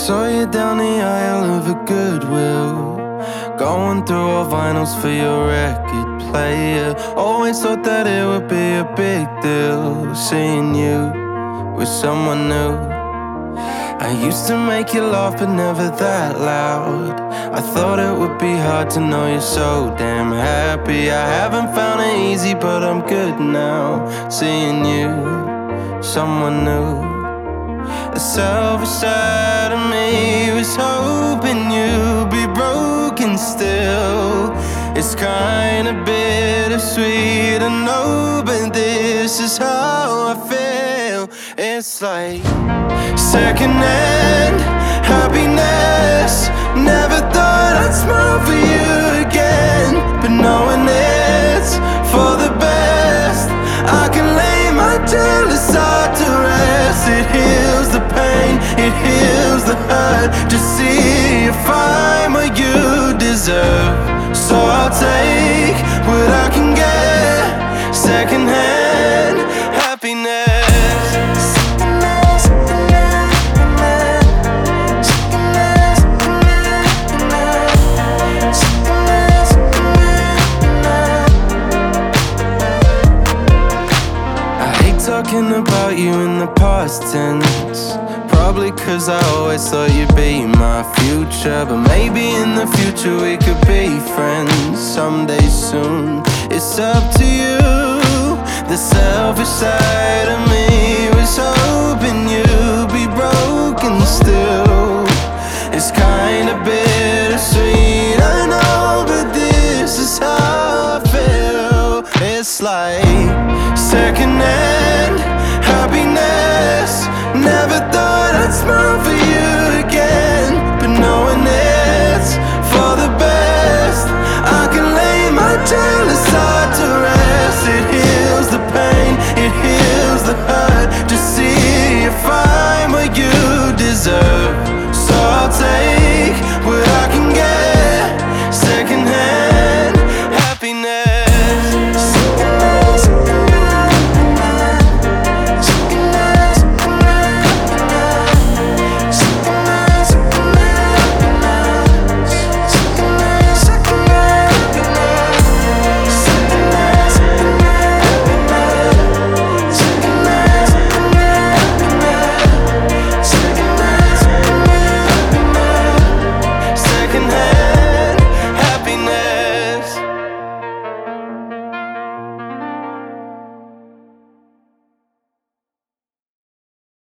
saw you down the aisle of a Goodwill, going through all vinyls for your record player. Always thought that it would be a big deal, seeing you with someone new. I used to make you laugh, but never that loud. I thought it would be hard to know you're so damn happy. I haven't found it easy, but I'm good now, seeing you, someone new. The selfish side of me was hoping you'd be broken still. It's kinda bittersweet, I know, but this is how I feel. It's like secondhand happiness. Never thought I'd smile for you again, but knowing it's for the best, I can lay my jealous heart to rest. It heals the pain, it heals the hurt. Just see if I'm what you deserve. So I'll take what I can get, secondhand happiness. Talking about you in the past tense, probably cause I always thought you'd be my future. But maybe in the future we could be friends someday soon. It's up to you. The selfish side of me was hoping you'd be broken still. It's kinda bittersweet, I know, but this is how I feel. It's like secondhand happiness. Never thought I'd smile for you